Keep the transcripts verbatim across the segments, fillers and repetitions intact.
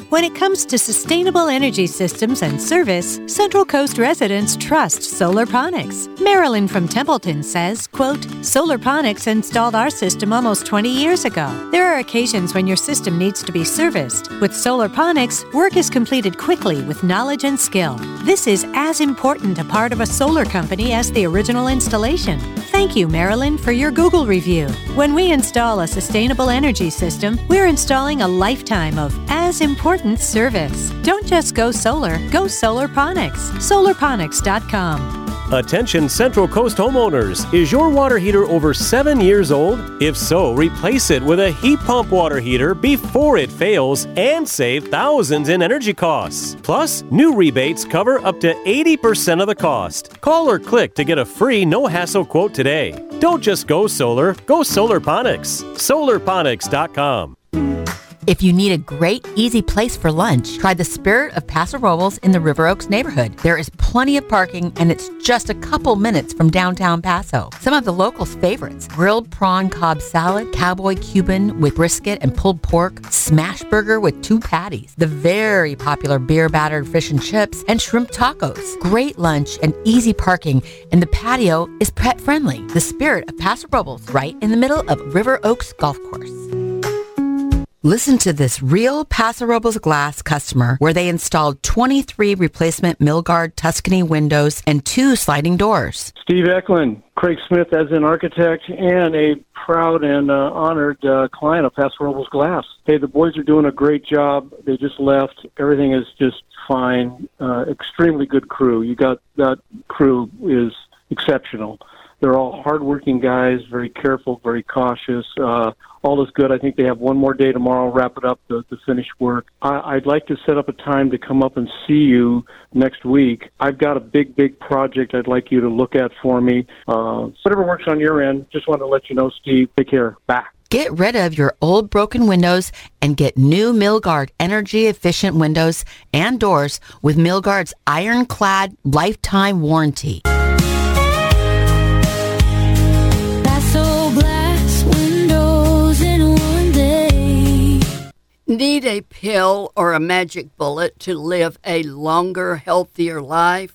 When it comes to sustainable energy systems and service, Central Coast residents trust Solarponics. Marilyn from Templeton says, quote, Solarponics installed our system almost twenty years ago. There are occasions when your system needs to be serviced. With Solarponics, work is completed quickly with knowledge and skill. This is as important a part of a solar company as the original installation. Thank you, Marilyn, for your Google review. When we install a sustainable energy system, we're installing a lifetime of as important service. Don't just go solar, go Solarponics. Solarponics dot com. Attention Central Coast homeowners, is your water heater over seven years old? If so, replace it with a heat pump water heater before it fails and save thousands in energy costs. Plus, new rebates cover up to eighty percent of the cost. Call or click to get a free no-hassle quote today. Don't just go solar, go Solarponics. Solarponics dot com. If you need a great, easy place for lunch, try the Spirit of Paso Robles in the River Oaks neighborhood. There is plenty of parking, and it's just a couple minutes from downtown Paso. Some of the locals' favorites: grilled prawn Cobb salad, cowboy Cuban with brisket and pulled pork, smash burger with two patties, the very popular beer-battered fish and chips, and shrimp tacos. Great lunch and easy parking, and the patio is pet-friendly. The Spirit of Paso Robles, right in the middle of River Oaks Golf Course. Listen to this real Paso Robles Glass customer where they installed twenty-three replacement Milgard Tuscany windows and two sliding doors. Steve Eklund, Craig Smith as an architect and a proud and uh, honored uh, client of Paso Robles Glass. Hey, the boys are doing a great job. They just left. Everything is just fine. Uh, extremely good crew. You got that crew is exceptional. They're all hardworking guys, very careful, very cautious. Uh, all is good. I think they have one more day tomorrow, wrap it up, to, to finish work. I, I'd like to set up a time to come up and see you next week. I've got a big, big project I'd like you to look at for me. Uh, whatever works on your end, just wanted to let you know, Steve. Take care. Bye. Get rid of your old broken windows and get new Milgard energy-efficient windows and doors with Milgard's ironclad lifetime warranty. Need a pill or a magic bullet to live a longer, healthier life?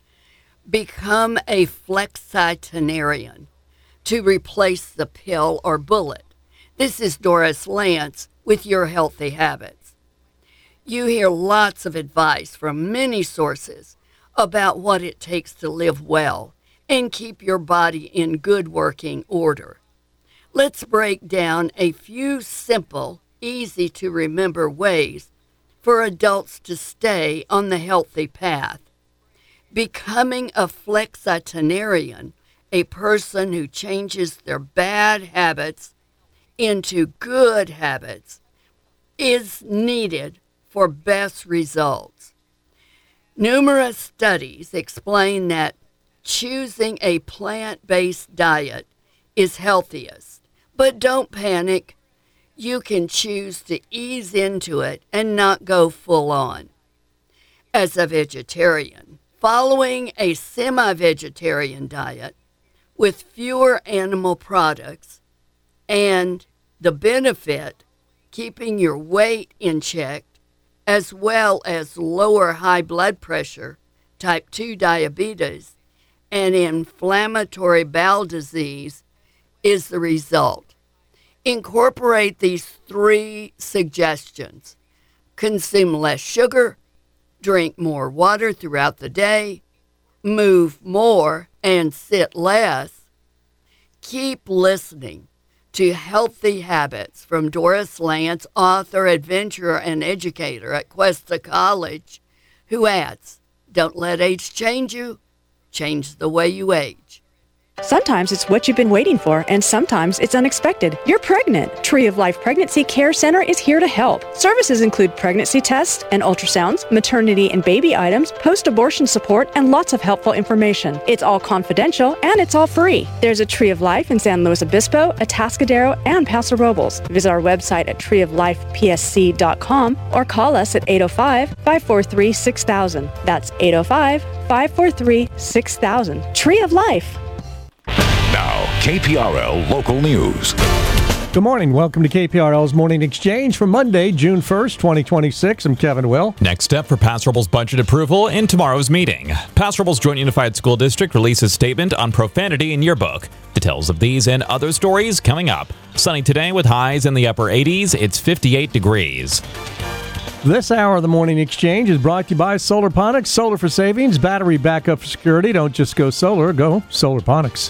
Become a flexitarian to replace the pill or bullet. This is Doris Lance with Your Healthy Habits. You hear lots of advice from many sources about what it takes to live well and keep your body in good working order. Let's break down a few simple, easy to remember ways for adults to stay on the healthy path. Becoming a flexitarian, a person who changes their bad habits into good habits, is needed for best results. Numerous studies explain that choosing a plant-based diet is healthiest, but don't panic. You can choose to ease into it and not go full on. As a vegetarian, following a semi-vegetarian diet with fewer animal products and the benefit keeping your weight in check as well as lower high blood pressure, type two diabetes, and inflammatory bowel disease is the result. Incorporate these three suggestions. Consume less sugar, drink more water throughout the day, move more and sit less. Keep listening to Healthy Habits from Doris Lance, author, adventurer, and educator at Cuesta College, who adds, don't let age change you, change the way you age. Sometimes it's what you've been waiting for, and sometimes it's unexpected. You're pregnant. Tree of Life Pregnancy Care Center is here to help. Services include pregnancy tests and ultrasounds, maternity and baby items, post-abortion support, and lots of helpful information. It's all confidential, and it's all free. There's a Tree of Life in San Luis Obispo, Atascadero, and Paso Robles. Visit our website at tree of life p s c dot com or call us at eight oh five, five four three, six thousand. That's eight oh five, five four three, six thousand. Tree of Life. Now, K P R L Local News. Good morning. Welcome to K P R L's Morning Exchange for Monday, June first, twenty twenty-six. I'm Kevin Will. Next step for Paso Robles budget approval in tomorrow's meeting. Paso Robles Joint Unified School District releases statement on profanity in yearbook. Details of these and other stories coming up. Sunny today with highs in the upper eighties. It's fifty-eight degrees. This hour of the Morning Exchange is brought to you by Solarponics. Solar for savings, battery backup for security. Don't just go solar, go Solarponics.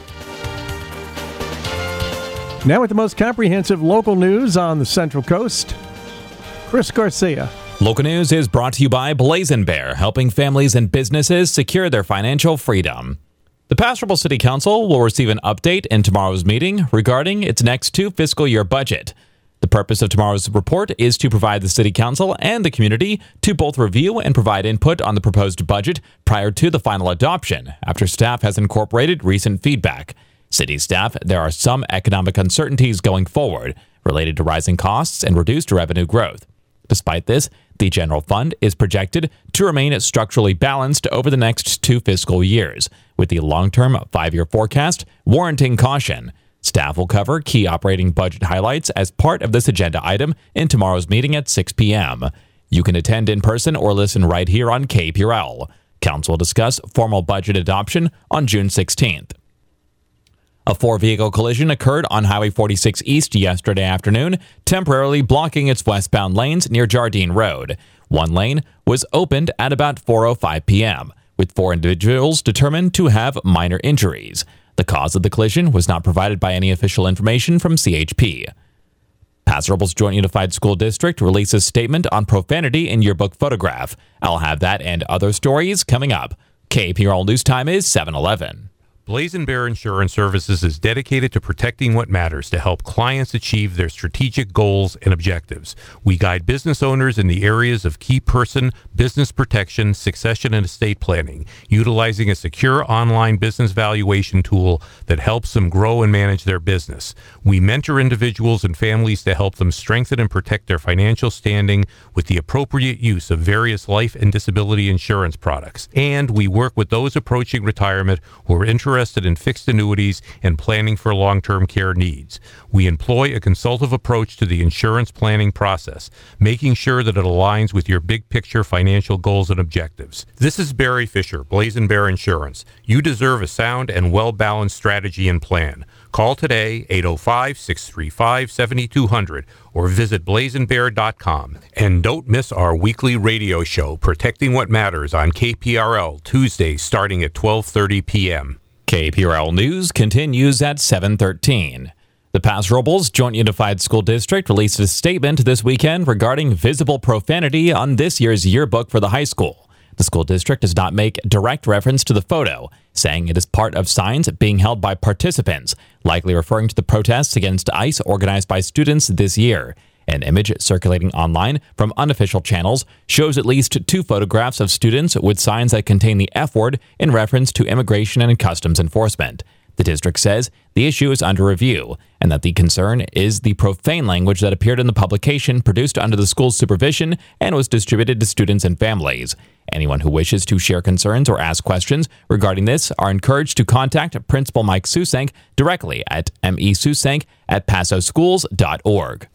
Now with the most comprehensive local news on the Central Coast, Chris Garcia. Local news is brought to you by Blazing Bear, helping families and businesses secure their financial freedom. The Paso Robles City Council will receive an update in tomorrow's meeting regarding its next two fiscal year budget. The purpose of tomorrow's report is to provide the City Council and the community to both review and provide input on the proposed budget prior to the final adoption, after staff has incorporated recent feedback. City staff, there are some economic uncertainties going forward related to rising costs and reduced revenue growth. Despite this, the general fund is projected to remain structurally balanced over the next two fiscal years, with the long-term five-year forecast warranting caution. Staff will cover key operating budget highlights as part of this agenda item in tomorrow's meeting at six p.m. You can attend in person or listen right here on K P R L. Council will discuss formal budget adoption on June sixteenth. A four-vehicle collision occurred on Highway forty-six East yesterday afternoon, temporarily blocking its westbound lanes near Jardine Road. One lane was opened at about four oh five p.m., with four individuals determined to have minor injuries. The cause of the collision was not provided by any official information from C H P. Paso Robles Joint Unified School District releases statement on profanity in yearbook photograph. I'll have that and other stories coming up. K P R L News Time is seven eleven. Blazing Bear Insurance Services is dedicated to protecting what matters to help clients achieve their strategic goals and objectives. We guide business owners in the areas of key person, business protection, succession, and estate planning, utilizing a secure online business valuation tool that helps them grow and manage their business. We mentor individuals and families to help them strengthen and protect their financial standing with the appropriate use of various life and disability insurance products. And we work with those approaching retirement who are interested in fixed annuities and planning for long-term care needs. We employ a consultative approach to the insurance planning process, making sure that it aligns with your big picture financial goals and objectives. This is Barry Fisher, Blazing Bear Insurance. You deserve a sound and well-balanced strategy and plan. Call today, eight oh five, six three five, seven two zero zero, or visit blazing bear dot com. And don't miss our weekly radio show, Protecting What Matters, on K P R L, Tuesdays starting at twelve thirty p.m. K P R L News continues at seven thirteen. The Paso Robles Joint Unified School District released a statement this weekend regarding visible profanity on this year's yearbook for the high school. The school district does not make direct reference to the photo, saying it is part of signs being held by participants, likely referring to the protests against ICE organized by students this year. An image circulating online from unofficial channels shows at least two photographs of students with signs that contain the F word in reference to immigration and customs enforcement. The district says the issue is under review and that the concern is the profane language that appeared in the publication produced under the school's supervision and was distributed to students and families. Anyone who wishes to share concerns or ask questions regarding this are encouraged to contact Principal Mike Susank directly at mesusank at paso schools dot org.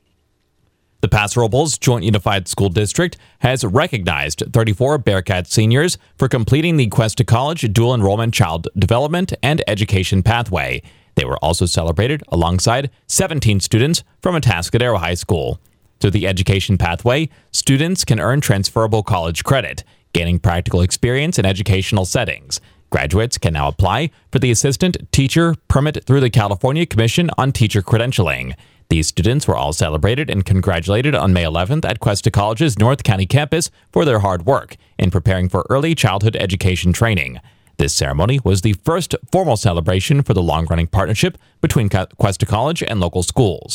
The Paso Robles Joint Unified School District has recognized thirty-four Bearcat seniors for completing the Quest to College Dual Enrollment Child Development and Education Pathway. They were also celebrated alongside seventeen students from Atascadero High School. Through the Education Pathway, students can earn transferable college credit, gaining practical experience in educational settings. Graduates can now apply for the Assistant Teacher Permit through the California Commission on Teacher Credentialing. These students were all celebrated and congratulated on May eleventh at Cuesta College's North County campus for their hard work in preparing for early childhood education training. This ceremony was the first formal celebration for the long-running partnership between Cuesta College and local schools.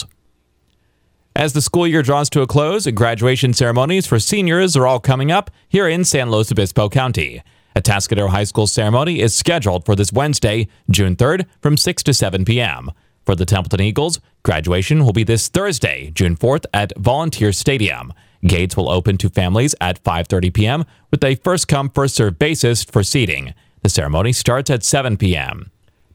As the school year draws to a close, graduation ceremonies for seniors are all coming up here in San Luis Obispo County. Atascadero High School ceremony is scheduled for this Wednesday, June third, from six to seven p.m. For the Templeton Eagles, graduation will be this Thursday, June fourth, at Volunteer Stadium. Gates will open to families at five thirty p.m. with a first-come, first-served basis for seating. The ceremony starts at seven p.m.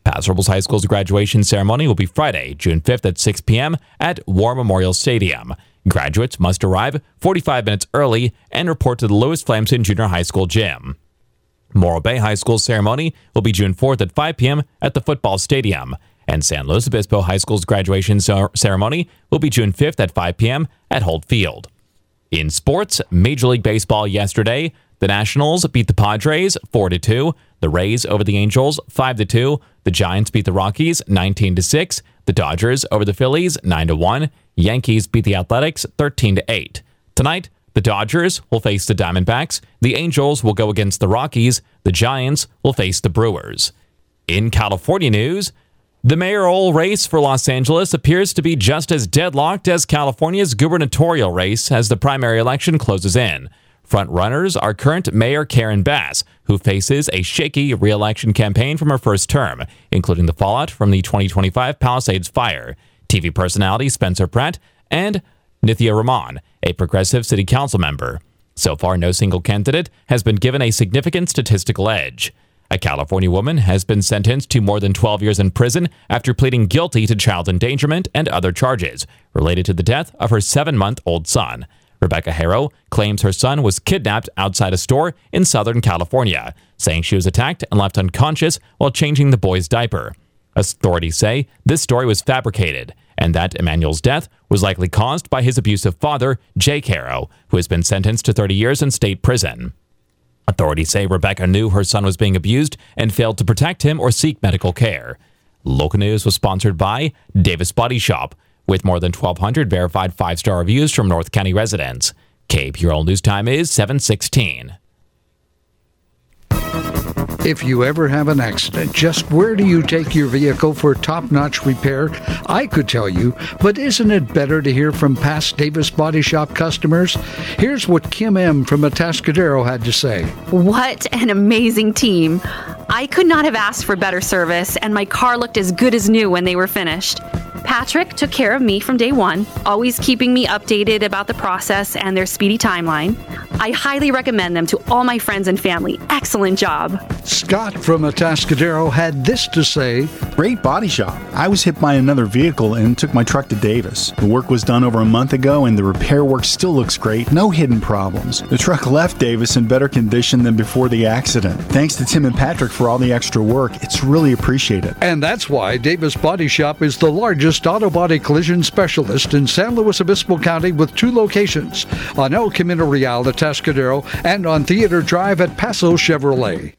Paso Robles High School's graduation ceremony will be Friday, June fifth at six p.m. at War Memorial Stadium. Graduates must arrive forty-five minutes early and report to the Lewis Flamson Junior High School gym. Morro Bay High School's ceremony will be June fourth at five p.m. at the football stadium. And San Luis Obispo High School's graduation ceremony will be June fifth at five p.m. at Holt Field. In sports, Major League Baseball yesterday, the Nationals beat the Padres four to two, the Rays over the Angels five to two, the Giants beat the Rockies nineteen to six, the Dodgers over the Phillies nine to one, Yankees beat the Athletics thirteen to eight. Tonight, the Dodgers will face the Diamondbacks, the Angels will go against the Rockies, the Giants will face the Brewers. In California news, the mayoral race for Los Angeles appears to be just as deadlocked as California's gubernatorial race as the primary election closes in. Front runners are current Mayor Karen Bass, who faces a shaky re-election campaign from her first term, including the fallout from the twenty twenty-five Palisades fire. T V personality Spencer Pratt and Nithya Raman, a progressive city council member. So far, no single candidate has been given a significant statistical edge. A California woman has been sentenced to more than twelve years in prison after pleading guilty to child endangerment and other charges related to the death of her seven-month-old son. Rebecca Harrow claims her son was kidnapped outside a store in Southern California, saying she was attacked and left unconscious while changing the boy's diaper. Authorities say this story was fabricated and that Emmanuel's death was likely caused by his abusive father, Jake Harrow, who has been sentenced to thirty years in state prison. Authorities say Rebecca knew her son was being abused and failed to protect him or seek medical care. Local news was sponsored by Davis Body Shop, with more than twelve hundred verified five-star reviews from North County residents. K P R L News Time is seven sixteen. If you ever have an accident, just where do you take your vehicle for top-notch repair? I could tell you, but isn't it better to hear from past Davis Body Shop customers? Here's what Kim M. from Atascadero had to say. What an amazing team. I could not have asked for better service, and my car looked as good as new when they were finished. Patrick took care of me from day one, always keeping me updated about the process and their speedy timeline. I highly recommend them to all my friends and family. Excellent job. Scott from Atascadero had this to say. Great body shop. I was hit by another vehicle and took my truck to Davis. The work was done over a month ago and the repair work still looks great. No hidden problems. The truck left Davis in better condition than before the accident. Thanks to Tim and Patrick for all the extra work. It's really appreciated. And that's why Davis Body Shop is the largest auto body collision specialist in San Luis Obispo County with two locations, on El Camino Real at Atascadero and on Theater Drive at Paso Chevrolet.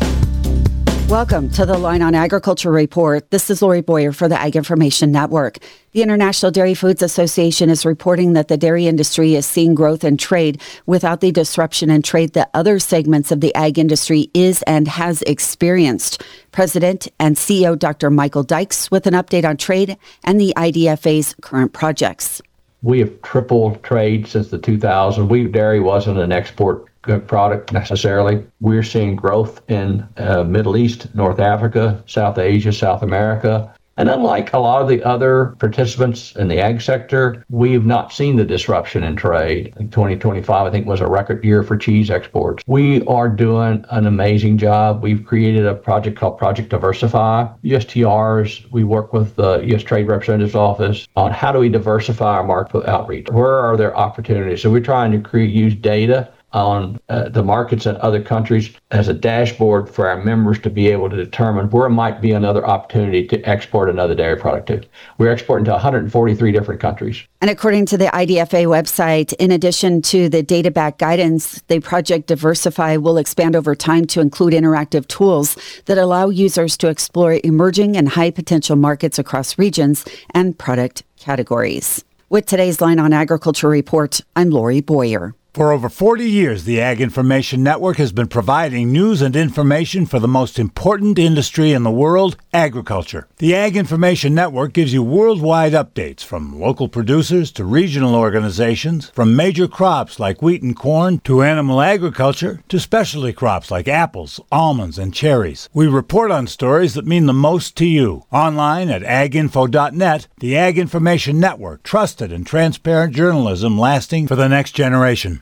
Welcome to the Line on Agriculture Report. This is Lori Boyer for the Ag Information Network. The International Dairy Foods Association is reporting that the dairy industry is seeing growth in trade without the disruption in trade that other segments of the ag industry is and has experienced. President and C E O Doctor Michael Dykes with an update on trade and the I D F A's current projects. We have tripled trade since the two thousands. Wheat dairy wasn't an export product necessarily. We're seeing growth in uh, Middle East, North Africa, South Asia, South America. And unlike a lot of the other participants in the ag sector, we've not seen the disruption in trade. I think twenty twenty-five, I think, was a record year for cheese exports. We are doing an amazing job. We've created a project called Project Diversify. U S T Rs, we work with the U S Trade Representative's Office on how do we diversify our market outreach? Where are there opportunities? So we're trying to create, use data on uh, the markets in other countries as a dashboard for our members to be able to determine where might be another opportunity to export another dairy product to. We're exporting to one hundred forty-three different countries. And according to the I D F A website, in addition to the data-backed guidance, the Project Diversify will expand over time to include interactive tools that allow users to explore emerging and high-potential markets across regions and product categories. With today's Line on Agriculture Report, I'm Lori Boyer. For over forty years, the Ag Information Network has been providing news and information for the most important industry in the world, agriculture. The Ag Information Network gives you worldwide updates from local producers to regional organizations, from major crops like wheat and corn to animal agriculture to specialty crops like apples, almonds, and cherries. We report on stories that mean the most to you. Online at ag info dot net, the Ag Information Network, trusted and transparent journalism lasting for the next generation.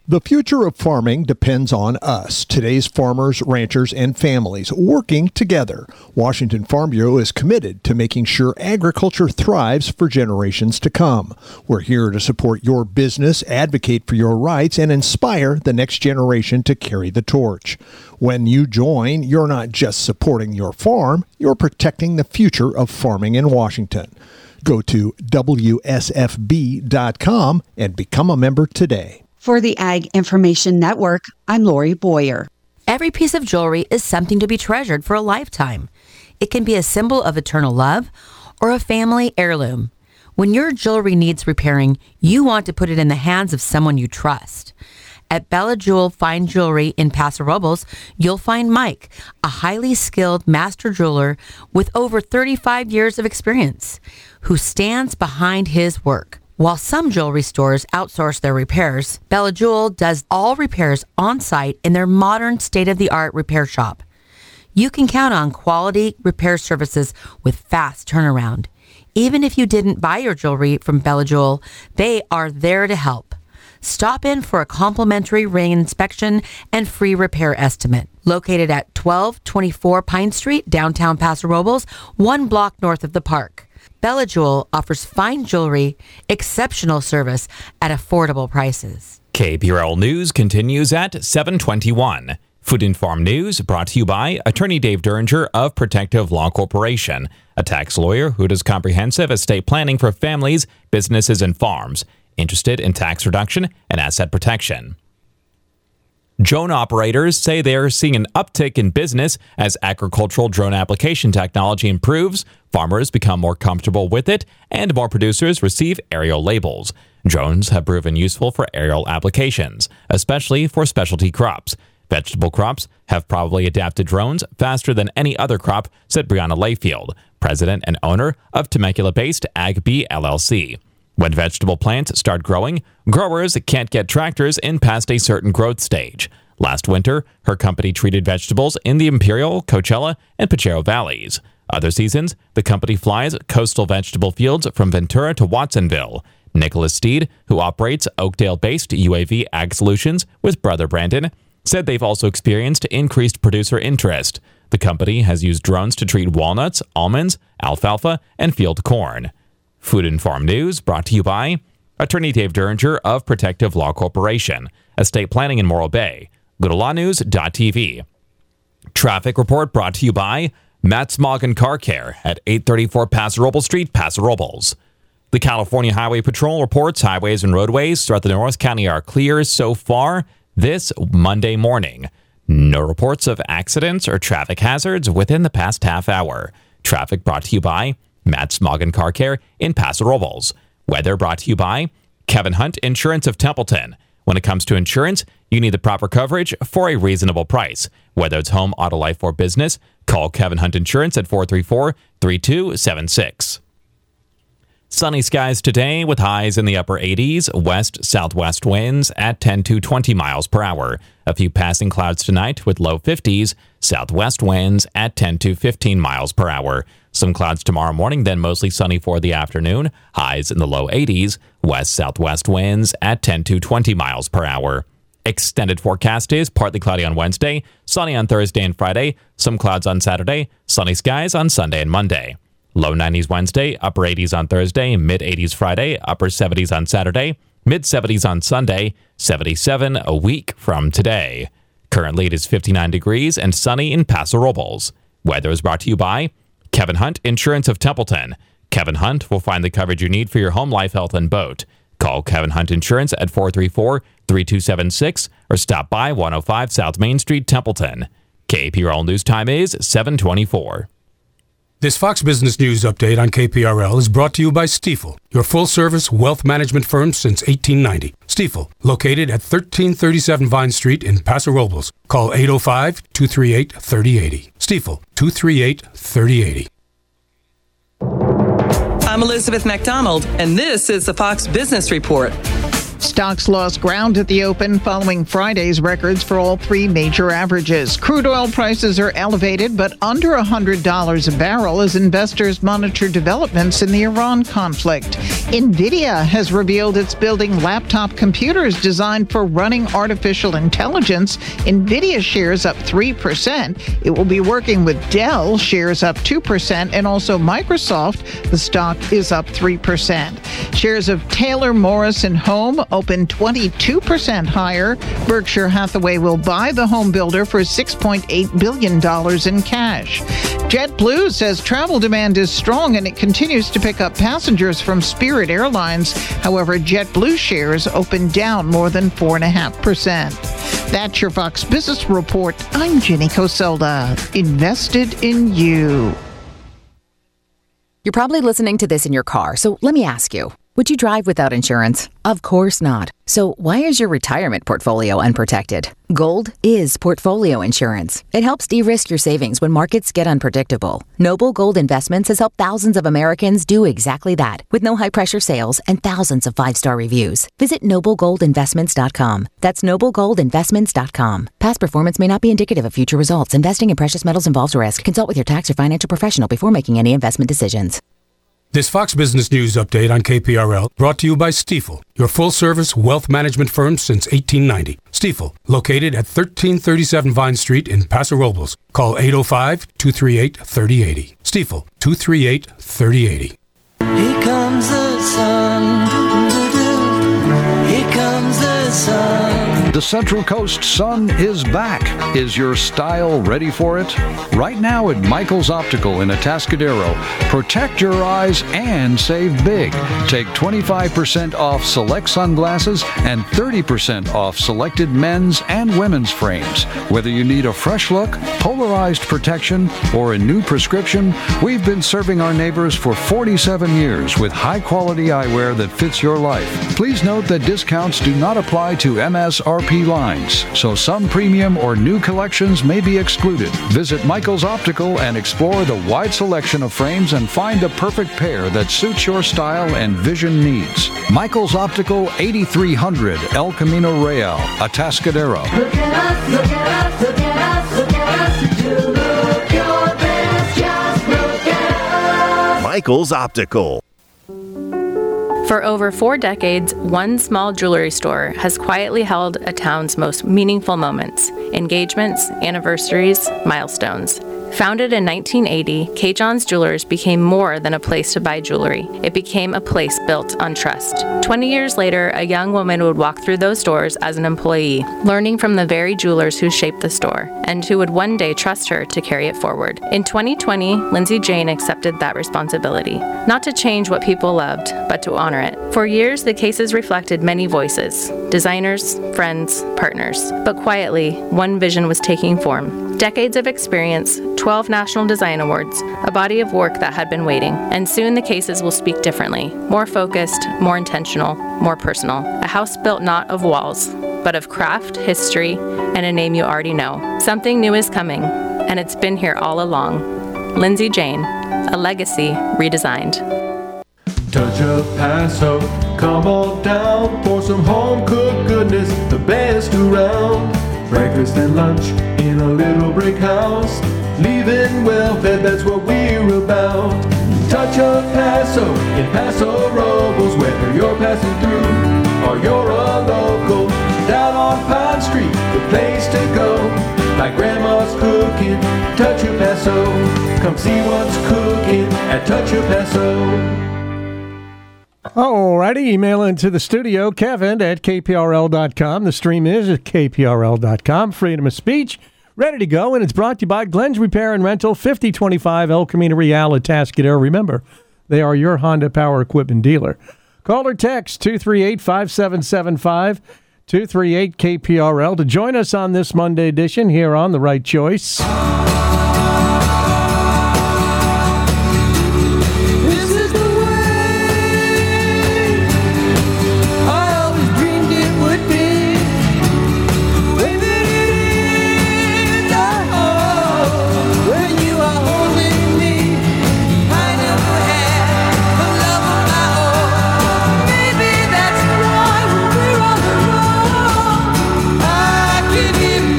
The future of farming depends on us, today's farmers, ranchers, and families working together. Washington Farm Bureau is committed to making sure agriculture thrives for generations to come. We're here to support your business, advocate for your rights, and inspire the next generation to carry the torch. When you join, you're not just supporting your farm, you're protecting the future of farming in Washington. Go to W S F B dot com and become a member today. For the Ag Information Network, I'm Lori Boyer. Every piece of jewelry is something to be treasured for a lifetime. It can be a symbol of eternal love or a family heirloom. When your jewelry needs repairing, you want to put it in the hands of someone you trust. At Bella Jewel Fine Jewelry in Paso Robles, you'll find Mike, a highly skilled master jeweler with over thirty-five years of experience, who stands behind his work. While some jewelry stores outsource their repairs, Bella Jewel does all repairs on-site in their modern state-of-the-art repair shop. You can count on quality repair services with fast turnaround. Even if you didn't buy your jewelry from Bella Jewel, they are there to help. Stop in for a complimentary ring inspection and free repair estimate. Located at twelve twenty-four Pine Street, downtown Paso Robles, one block north of the park. Bella Jewel offers fine jewelry, exceptional service at affordable prices. K P R L News continues at seven twenty-one. Food and Farm News brought to you by Attorney Dave Derringer of Protective Law Corporation, a tax lawyer who does comprehensive estate planning for families, businesses, and farms, interested in tax reduction and asset protection. Drone operators say they are seeing an uptick in business as agricultural drone application technology improves, farmers become more comfortable with it, and more producers receive aerial labels. Drones have proven useful for aerial applications, especially for specialty crops. Vegetable crops have probably adapted drones faster than any other crop, said Brianna Layfield, president and owner of Temecula-based AgBee L L C. When vegetable plants start growing, growers can't get tractors in past a certain growth stage. Last winter, her company treated vegetables in the Imperial, Coachella, and Pachero valleys. Other seasons, the company flies coastal vegetable fields from Ventura to Watsonville. Nicholas Steed, who operates Oakdale-based U A V Ag Solutions with brother Brandon, said they've also experienced increased producer interest. The company has used drones to treat walnuts, almonds, alfalfa, and field corn. Food and Farm News brought to you by Attorney Dave Derringer of Protective Law Corporation, estate planning in Morro Bay. Go to law news dot t v. Traffic report brought to you by Matt Smoggin Car Care at eight thirty-four Paso Robles Street, Paso Robles. The California Highway Patrol reports highways and roadways throughout the North County are clear so far this Monday morning. No reports of accidents or traffic hazards within the past half hour. Traffic brought to you by Matt Smoggin Car Care in Paso Robles. Weather brought to you by Kevin Hunt Insurance of Templeton. When it comes to insurance, you need the proper coverage for a reasonable price. Whether it's home, auto, life, or business, call Kevin Hunt Insurance at four three four, three two seven six. Sunny skies today with highs in the upper eighties, west-southwest winds at ten to twenty miles per hour. A few passing clouds tonight with low fifties, southwest winds at ten to fifteen miles per hour. Some clouds tomorrow morning, then mostly sunny for the afternoon. Highs in the low eighties, west-southwest winds at ten to twenty miles per hour. Extended forecast is partly cloudy on Wednesday, sunny on Thursday and Friday, some clouds on Saturday, sunny skies on Sunday and Monday. Low nineties Wednesday, upper eighties on Thursday, mid eighties Friday, upper seventies on Saturday, mid seventies on Sunday, seventy-seven a week from today. Currently it is fifty-nine degrees and sunny in Paso Robles. Weather is brought to you by Kevin Hunt Insurance of Templeton. Kevin Hunt will find the coverage you need for your home, life, health, and boat. Call Kevin Hunt Insurance at four three four, three two seven six or stop by one oh five South Main Street, Templeton. K P R L News Time is seven twenty-four. This Fox Business News update on K P R L is brought to you by Stifel, your full-service wealth management firm since eighteen ninety. Stifel, located at thirteen thirty-seven Vine Street in Paso Robles. Call eight oh five, two three eight, three oh eight oh. Stifel, two three eight, three oh eight oh. I'm Elizabeth McDonald, and this is the Fox Business Report. Stocks lost ground at the open following Friday's records for all three major averages. Crude oil prices are elevated but under one hundred dollars a barrel as investors monitor developments in the Iran conflict. NVIDIA has revealed it's building laptop computers designed for running artificial intelligence. NVIDIA shares up three percent. It will be working with Dell, shares up two percent, and also Microsoft. The stock is up three percent. Shares of Taylor Morrison Home opened twenty-two percent higher. Berkshire Hathaway will buy the home builder for six point eight billion dollars in cash. JetBlue says travel demand is strong and it continues to pick up passengers from Spirit Airlines. However, JetBlue shares opened down more than four point five percent. That's your Fox Business Report. I'm Jenny Coselda. Invested in you. You're probably listening to this in your car, so let me ask you. Would you drive without insurance? Of course not. So why is your retirement portfolio unprotected? Gold is portfolio insurance. It helps de-risk your savings when markets get unpredictable. Noble Gold Investments has helped thousands of Americans do exactly that, with no high-pressure sales and thousands of five-star reviews. Visit noble gold investments dot com. That's noble gold investments dot com. Past performance may not be indicative of future results. Investing in precious metals involves risk. Consult with your tax or financial professional before making any investment decisions. This Fox Business News update on K P R L brought to you by Stifel, your full-service wealth management firm since eighteen ninety. Stifel, located at thirteen thirty-seven Vine Street in Paso Robles. Call eight oh five, two three eight, three oh eight oh. Stifel, two three eight, three oh eight oh. Here comes the sun. Here comes the sun. The Central Coast sun is back. Is your style ready for it? Right now at Michael's Optical in Atascadero, protect your eyes and save big. Take twenty-five percent off select sunglasses and thirty percent off selected men's and women's frames. Whether you need a fresh look, polarized protection, or a new prescription, we've been serving our neighbors for forty-seven years with high-quality eyewear that fits your life. Please note that discounts do not apply to M S R P lines, so some premium or new collections may be excluded. Visit Michael's Optical and explore the wide selection of frames and find the perfect pair that suits your style and vision needs. Michael's Optical, eighty-three hundred El Camino Real, Atascadero. Look at us, look at us, look at us, look at us. You look your best, just look at us. Michael's Optical. For over four decades, one small jewelry store has quietly held a town's most meaningful moments, engagements, anniversaries, milestones. Founded in nineteen eighty, K. John's Jewelers became more than a place to buy jewelry. It became a place built on trust. Twenty years later, a young woman would walk through those doors as an employee, learning from the very jewelers who shaped the store, and who would one day trust her to carry it forward. In twenty twenty, Lindsay Jane accepted that responsibility, not to change what people loved, but to honor it. For years, the cases reflected many voices, designers, friends, partners. But quietly, one vision was taking form. Decades of experience, twelve National Design Awards, a body of work that had been waiting. And soon the cases will speak differently, more focused, more intentional, more personal. A house built not of walls, but of craft, history, and a name you already know. Something new is coming, and it's been here all along. Lindsay Jane, a legacy redesigned. Touch of Paso, come on down for some home-cooked goodness, the best around. Breakfast and lunch in a little brick house, leaving well-fed, that's what we're about. Touch of Paso in Paso Robles, whether you're passing through or you're a local. Down on Pine Street, the place to go. Like Grandma's cooking, Touch of Paso. Come see what's cooking at Touch of Paso. Alrighty, email into the studio, Kevin at K P R L dot com. The stream is at K P R L dot com. Freedom of speech, ready to go, and it's brought to you by Glenn's Repair and Rental, fifty twenty-five El Camino Real, Atascadero. Remember, they are your Honda Power Equipment dealer. Call or text two three eight, five seven seven five, two three eight K P R L to join us on this Monday edition here on The Right Choice.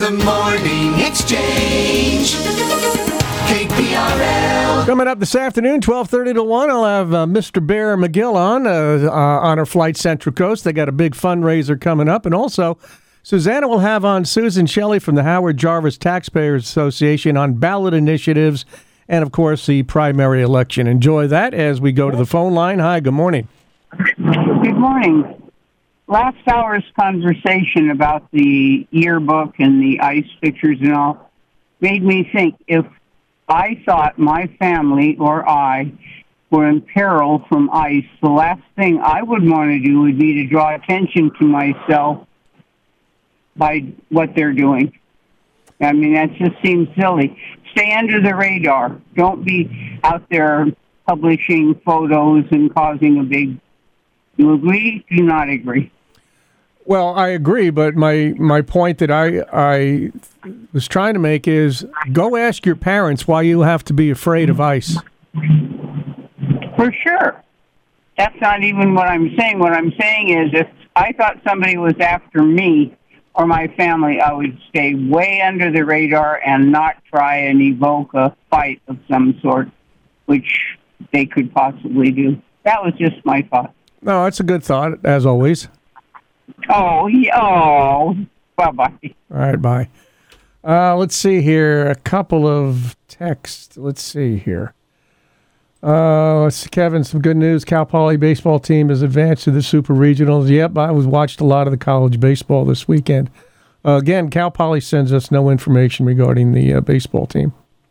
The Morning Exchange. K P R L. Coming up this afternoon, twelve thirty to one, I'll have uh, Mister Bear McGill on uh, uh, on our Flight Central Coast. They got a big fundraiser coming up. And also, Susanna will have on Susan Shelley from the Howard Jarvis Taxpayers Association on ballot initiatives and, of course, the primary election. Enjoy that as we go to the phone line. Hi, good morning. Good morning. Last hour's conversation about the yearbook and the ice pictures and all made me think, if I thought my family or I were in peril from ice, the last thing I would want to do would be to draw attention to myself by what they're doing. I mean, that just seems silly. Stay under the radar. Don't be out there publishing photos and causing a big... You agree? Do you not agree? Well, I agree, but my, my point that I I was trying to make is go ask your parents why you have to be afraid of ice. For sure. That's not even what I'm saying. What I'm saying is, if I thought somebody was after me or my family, I would stay way under the radar and not try and evoke a fight of some sort, which they could possibly do. That was just my thought. No, that's a good thought, as always. Oh, yeah. Oh, bye-bye. All right, bye. Uh, let's see here. A couple of texts. Let's see here. Uh, let's see, Kevin, some good news. Cal Poly baseball team has advanced to the Super Regionals. Yep, I was watched a lot of the college baseball this weekend. Uh, again, Cal Poly sends us no information regarding the uh, baseball team.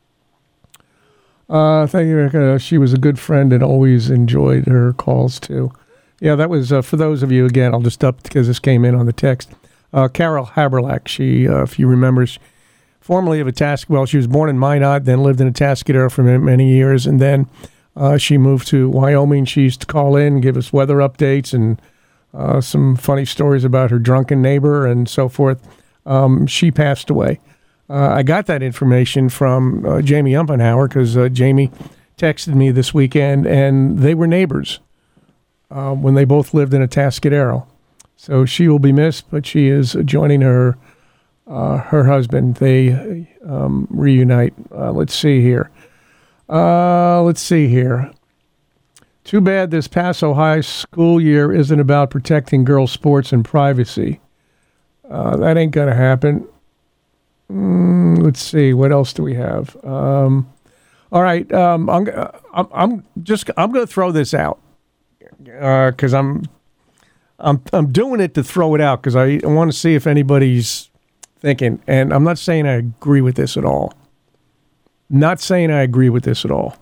Uh, thank you, Erica. She was a good friend and always enjoyed her calls, too. Yeah, that was, uh, for those of you, again, I'll just up because this came in on the text. Uh, Carol Haberlack, she, uh, if you remember, she, formerly of Itasca, well, she was born in Minot, then lived in Atascadero for many, many years, and then uh, she moved to Wyoming. She used to call in, give us weather updates and uh, some funny stories about her drunken neighbor and so forth. Um, she passed away. Uh, I got that information from uh, Jamie Umpenhauer because uh, Jamie texted me this weekend, and they were neighbors uh, when they both lived in Atascadero. So she will be missed, but she is joining her uh, her husband. They um, reunite. Uh, let's see here. Uh, let's see here. Too bad this Paso High school year isn't about protecting girls' sports and privacy. Uh, that ain't going to happen. Mm, let's see. What else do we have? Um, all right. Um, I'm, I'm, I'm just, I'm going to throw this out because uh, I'm, I'm, I'm doing it to throw it out because I want to see if anybody's thinking. And I'm not saying I agree with this at all. Not saying I agree with this at all.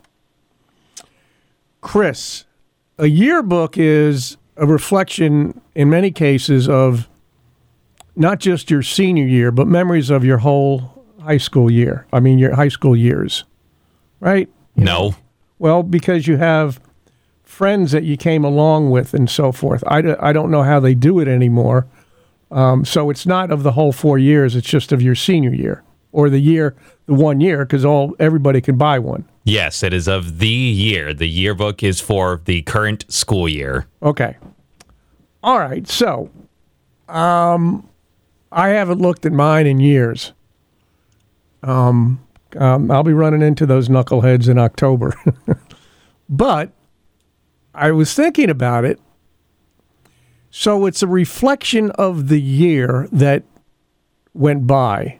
Chris, a yearbook is a reflection in many cases of not just your senior year, but memories of your whole high school year. I mean, your high school years, right? No. Well, because you have friends that you came along with and so forth. I, d- I don't know how they do it anymore. Um, so it's not of the whole four years. It's just of your senior year or the year, the one year, because all everybody can buy one. Yes, it is of the year. The yearbook is for the current school year. Okay. All right. So, um... I haven't looked at mine in years. Um, um, I'll be running into those knuckleheads in October. But I was thinking about it. So it's a reflection of the year that went by.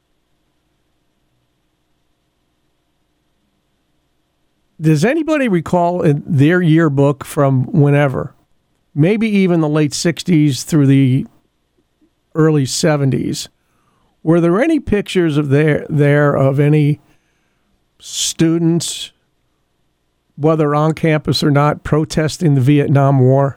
Does anybody recall in their yearbook from whenever? Maybe even the late sixties through the early seventies. Were there any pictures of there there of any students, whether on campus or not, protesting the Vietnam War?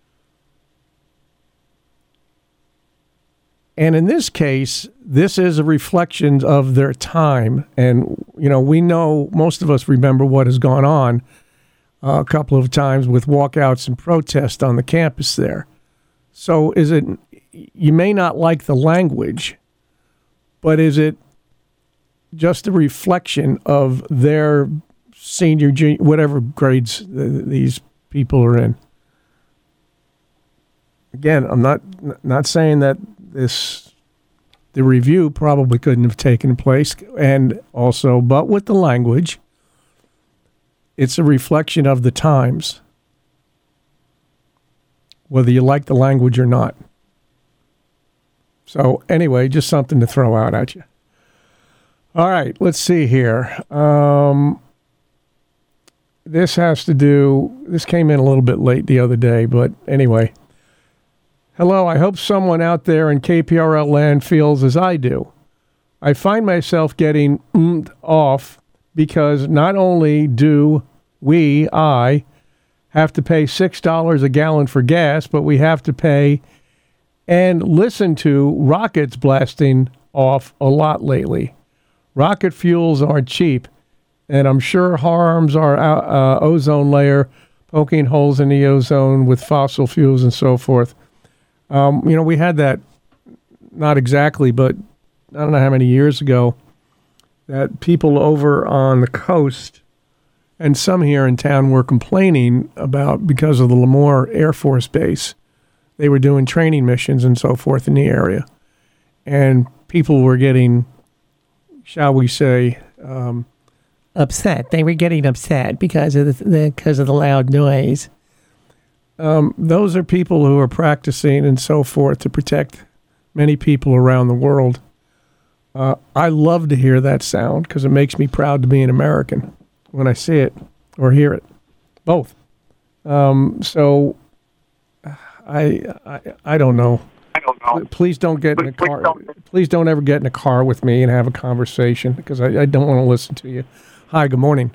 And in this case, this is a reflection of their time. And, you know, we know, most of us remember what has gone on uh, a couple of times with walkouts and protests on the campus there. So is it, you may not like the language, but is it just a reflection of their senior, junior, whatever grades th- these people are in? Again, I'm not not saying that this the review probably couldn't have taken place. And also, but with the language, it's a reflection of the times, whether you like the language or not. So anyway, just something to throw out at you. All right, let's see here. Um, this has to do, this came in a little bit late the other day, but anyway. Hello, I hope someone out there in K P R L land feels as I do. I find myself getting mm off because not only do we, I, have to pay six dollars a gallon for gas, but we have to pay and listen to rockets blasting off a lot lately. Rocket fuels aren't cheap, and I'm sure harms our uh, ozone layer, poking holes in the ozone with fossil fuels and so forth. Um, you know, we had that, not exactly, but I don't know how many years ago, that people over on the coast and some here in town were complaining about, because of the Lemoore Air Force Base, they were doing training missions and so forth in the area. And people were getting, shall we say, um, upset. They were getting upset because of the, the because of the loud noise. Um, those are people who are practicing and so forth to protect many people around the world. Uh, I love to hear that sound because it makes me proud to be an American when I see it or hear it, both. Um, so I, I I don't know. I don't know. Please don't get in a Please car. don't. Please don't ever get in a car with me and have a conversation because I, I don't want to listen to you. Hi, good morning.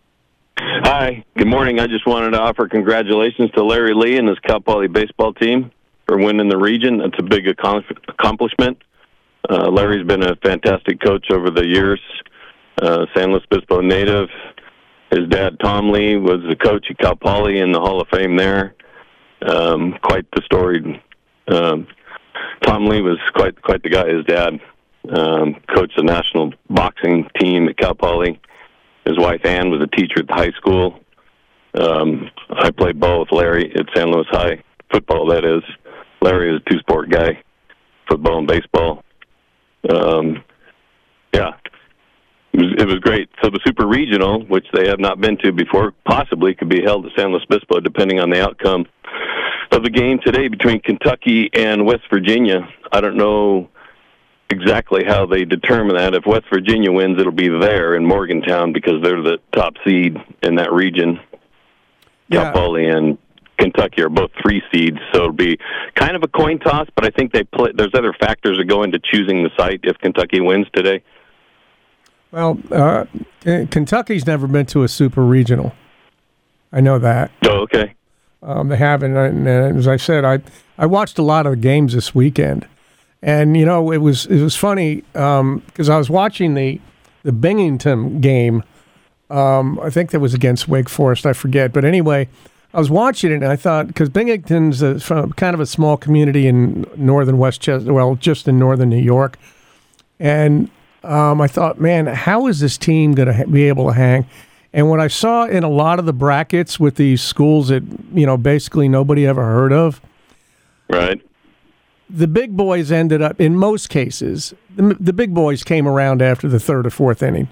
Hi, good morning. I just wanted to offer congratulations to Larry Lee and his Cal Poly baseball team for winning the region. That's a big accomplishment. Uh, Larry's been a fantastic coach over the years. Uh, San Luis Obispo native. His dad, Tom Lee, was the coach at Cal Poly in the Hall of Fame there. Um, quite the story. Um, Tom Lee was quite quite the guy. His dad um, coached the national boxing team at Cal Poly. His wife, Ann, was a teacher at the high school. Um, I played ball with Larry at San Luis High, football, that is. Larry was a two-sport guy, football and baseball. Um, yeah, it was, it was great. So the Super Regional, which they have not been to before, possibly could be held at San Luis Obispo, depending on the outcome of the game today between Kentucky and West Virginia. I don't know exactly how they determine that. If West Virginia wins, it'll be there in Morgantown because they're the top seed in that region. Yeah. Cal Poly and Kentucky are both three seeds, so it'll be kind of a coin toss, but I think they play, there's other factors that go into choosing the site if Kentucky wins today. Well, uh, Kentucky's never been to a Super Regional. I know that. Oh, okay. Um, they haven't, and uh, as I said, I I watched a lot of the games this weekend. And, you know, it was it was funny because um, I was watching the, the Binghamton game. Um, I think that was against Wake Forest. I forget. But anyway, I was watching it, and I thought, because Binghamton's a, from kind of a small community in northern Westchester, well, just in northern New York. And um, I thought, man, how is this team going to ha- be able to hang? And what I saw in a lot of the brackets with these schools that, you know, basically nobody ever heard of. Right. The big boys ended up, in most cases, the, the big boys came around after the third or fourth inning.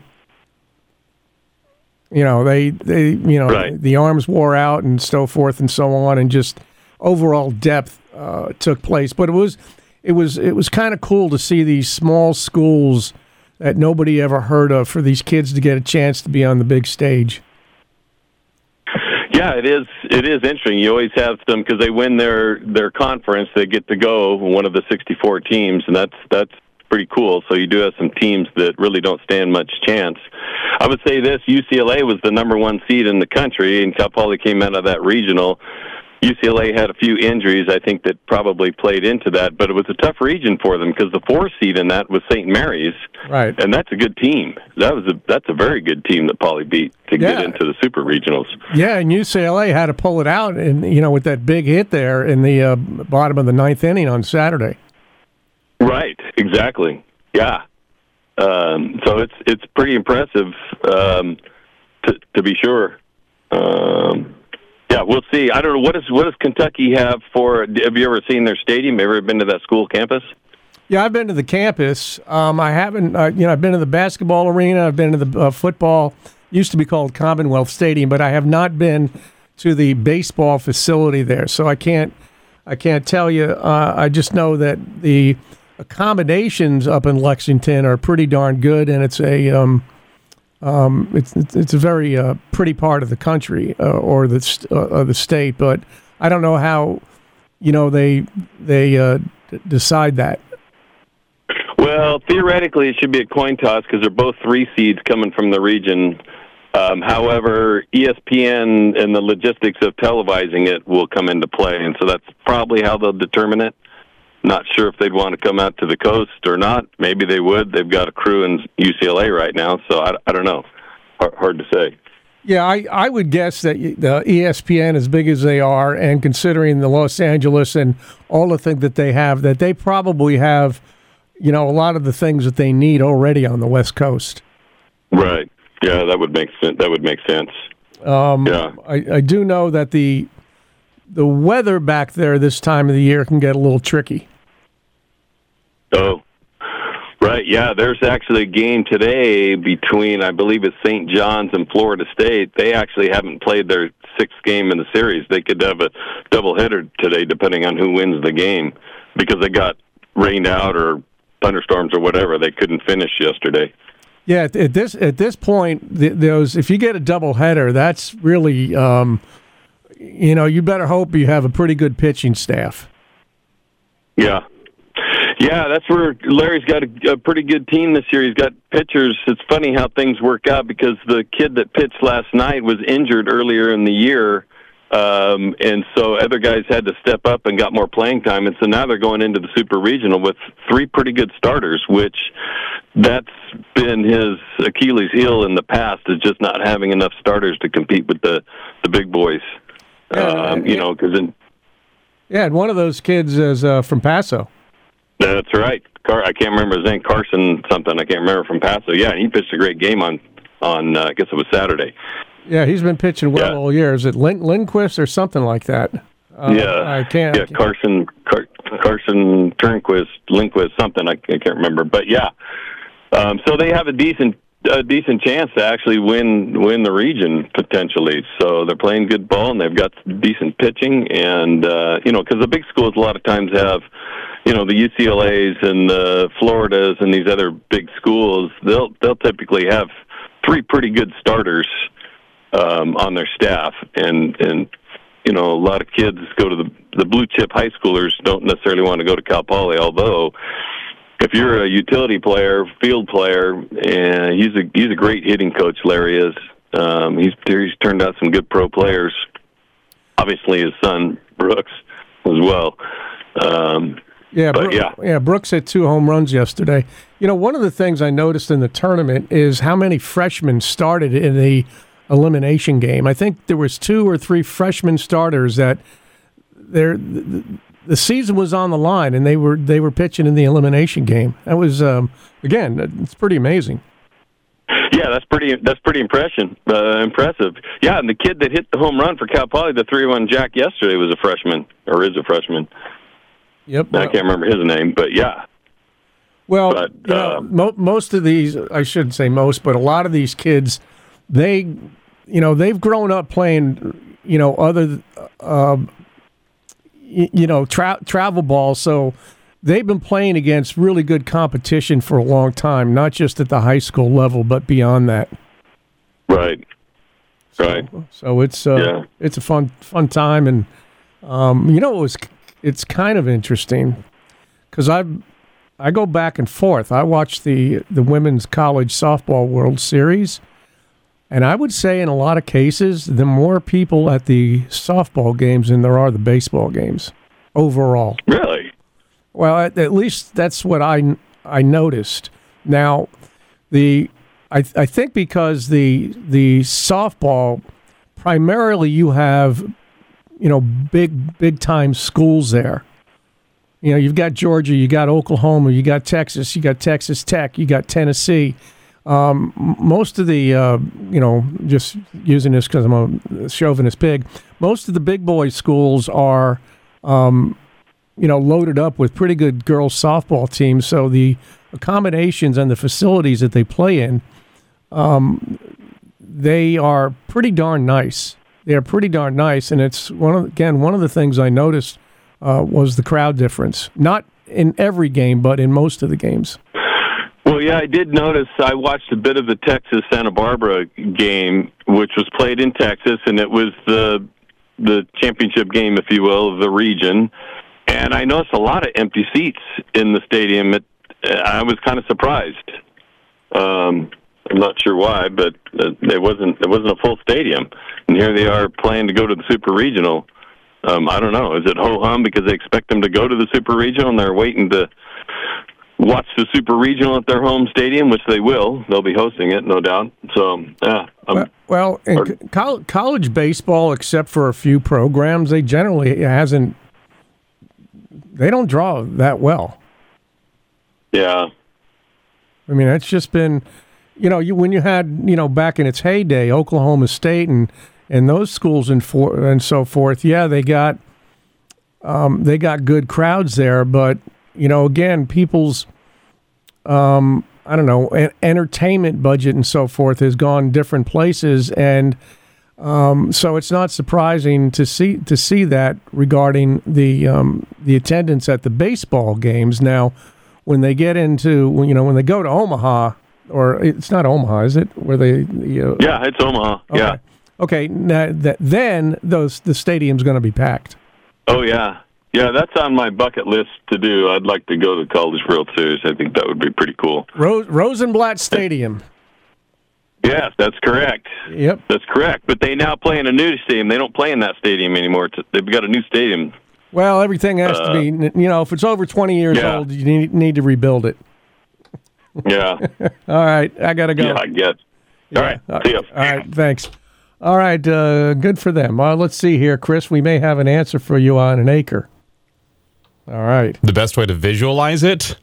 You know, they, they you know, right. the arms wore out and so forth and so on, and just overall depth uh, took place. But it was, it was, it was kind of cool to see these small schools that nobody ever heard of for these kids to get a chance to be on the big stage. Yeah, it is. It is interesting. You always have some because they win their their conference. They get to go one of the sixty-four teams, and that's that's pretty cool. So you do have some teams that really don't stand much chance. I would say this: U C L A was the number one seed in the country, and Cal Poly came out of that regional. U C L A had a few injuries, I think, that probably played into that, but it was a tough region for them because the fourth seed in that was Saint Mary's, right? And that's a good team. That was a that's a very good team that Poly beat to Yeah. get into the Super Regionals. Yeah, and U C L A had to pull it out, and you know, with that big hit there in the uh, bottom of the ninth inning on Saturday. Right, exactly. Yeah. Um, so it's it's pretty impressive, um, to to be sure. Um, yeah, we'll see. I don't know what does what does Kentucky have for? Have you ever seen their stadium? Ever been to that school campus? Yeah, I've been to the campus. Um, I haven't, uh, you know, I've been to the basketball arena. I've been to the uh, football, used to be called Commonwealth Stadium, but I have not been to the baseball facility there. So I can't, I can't tell you. Uh, I just know that the accommodations up in Lexington are pretty darn good, and it's a, um, um, it's it's, it's a very uh, pretty part of the country uh, or the st- uh, of the state. But I don't know how, you know, they they uh, d- decide that. Well, theoretically, it should be a coin toss because they're both three seeds coming from the region. Um, however, E S P N and the logistics of televising it will come into play, and so that's probably how they'll determine it. Not sure if they'd want to come out to the coast or not. Maybe they would. They've got a crew in U C L A right now, so I, I don't know. Hard, hard to say. Yeah, I, I would guess that the E S P N, as big as they are, and considering the Los Angeles and all the things that they have, that they probably have, you know, a lot of the things that they need already on the West Coast. Right. Yeah, that would make sense. That would make sense. Um, yeah. I, I do know that the the weather back there this time of the year can get a little tricky. Oh, right. Yeah, there's actually a game today between, I believe it's Saint John's and Florida State. They actually haven't played their sixth game in the series. They could have a doubleheader today, depending on who wins the game, because they got rained out or thunderstorms or whatever. They couldn't finish yesterday. Yeah, at, at this at this point, th- those if you get a doubleheader, that's really, um, you know, you better hope you have a pretty good pitching staff. Yeah. Yeah, that's where Larry's got a, a pretty good team this year. He's got pitchers. It's funny how things work out because the kid that pitched last night was injured earlier in the year, um, and so other guys had to step up and got more playing time. And so now they're going into the Super Regional with three pretty good starters, which that's been his Achilles heel in the past, is just not having enough starters to compete with the, the big boys. Um, you know, because in Yeah, and one of those kids is uh, from Paso. That's right. Car- I can't remember his name. Carson something. I can't remember, from Paso. Yeah, and he pitched a great game on, on uh, I guess it was Saturday. Yeah, he's been pitching well Yeah. all year. Is it Lin- Lindquist or something like that? Uh, yeah, I can't. Yeah, Carson Car- Carson Turnquist, Lindquist, something. I, I can't remember. But yeah, um, so they have a decent a decent chance to actually win win the region potentially. So they're playing good ball and they've got decent pitching, and uh, you know, because the big schools a lot of times have, you know, the U C L A's and the Floridas and these other big schools. They'll they'll typically have three pretty good starters um, on their staff, and and you know, a lot of kids go to the the blue chip high schoolers don't necessarily want to go to Cal Poly, although if you're a utility player, field player, and he's a he's a great hitting coach, Larry is. Um, he's he's turned out some good pro players. Obviously, his son Brooks as well. Um, Yeah, but Bro- yeah, yeah. Brooks hit two home runs yesterday. You know, one of the things I noticed in the tournament is how many freshmen started in the elimination game. I think there was two or three freshman starters that their the, the season was on the line, and they were they were pitching in the elimination game. That was um, again, it's pretty amazing. yeah, that's pretty that's pretty impression uh, impressive. Yeah, and the kid that hit the home run for Cal Poly, the three one Jack yesterday, was a freshman or is a freshman. Yep, I can't remember his name, but yeah. Well, But, you know, uh, mo- most of these, I shouldn't say most, but a lot of these kids, they, you know, they've grown up playing, you know, other, uh, y- you know, tra- travel ball. So they've been playing against really good competition for a long time, not just at the high school level, but beyond that. Right. Right. So it's uh, Yeah. it's a fun fun time, and um, you know, it was it's kind of interesting because I I go back and forth. I watch the the women's college softball World Series, and I would say in a lot of cases, the more people at the softball games than there are the baseball games overall. Really? Well, at, at least that's what I I noticed. Now, the I I think because the the softball primarily you have, you know, big big time schools there. You know, you've got Georgia, you got Oklahoma, you got Texas, you got Texas Tech, you got Tennessee. Um, m- most of the, uh, you know, just using this because I'm a chauvinist pig, most of the big boy schools are um, you know, loaded up with pretty good girls softball teams. So the accommodations and the facilities that they play in, um, they are pretty darn nice. They are pretty darn nice, and it's one of again one of the things I noticed uh, was the crowd difference. Not in every game, but in most of the games. Well, yeah, I did notice. I watched a bit of the Texas-Santa Barbara game, which was played in Texas, and it was the the championship game, if you will, of the region. And I noticed a lot of empty seats in the stadium. It, I was kind of surprised. Um, I'm not sure why, but it wasn't it wasn't a full stadium. And here they are playing to go to the Super Regional. Um, I don't know. Is it ho-hum because they expect them to go to the Super Regional and they're waiting to watch the Super Regional at their home stadium, which they will. They'll be hosting it, no doubt. So, yeah. Um, well, well in or, co- college baseball, except for a few programs, they generally hasn't. They don't draw that well. Yeah. I mean, it's just been, you know, you when you had, you know, back in its heyday, Oklahoma State and and those schools and for and so forth. Yeah, they got, um, they got good crowds there, but you know, again, people's, um, I don't know, a- entertainment budget and so forth has gone different places, and um, so it's not surprising to see to see that regarding the um, the attendance at the baseball games. Now, when they get into, you know, when they go to Omaha, or it's not Omaha, is it? Where they? The, uh, yeah, it's Omaha. Okay. Yeah. Okay. Now, that, then those the stadium's going to be packed. Oh yeah. Yeah, that's on my bucket list to do. I'd like to go to the College World Series. I think that would be pretty cool. Ro- Rosenblatt Stadium. Yes, that's correct. Yep. That's correct. But they now play in a new stadium. They don't play in that stadium anymore. They've got a new stadium. Well, everything has uh, to be, you know, if it's over twenty years yeah. old, you need, need to rebuild it. Yeah. All right, I got to go. Yeah, I guess. Yeah. All right, All see ya. All right, thanks. All right, uh, good for them. Uh, let's see here, Chris. We may have an answer for you on an acre. All right. The best way to visualize it?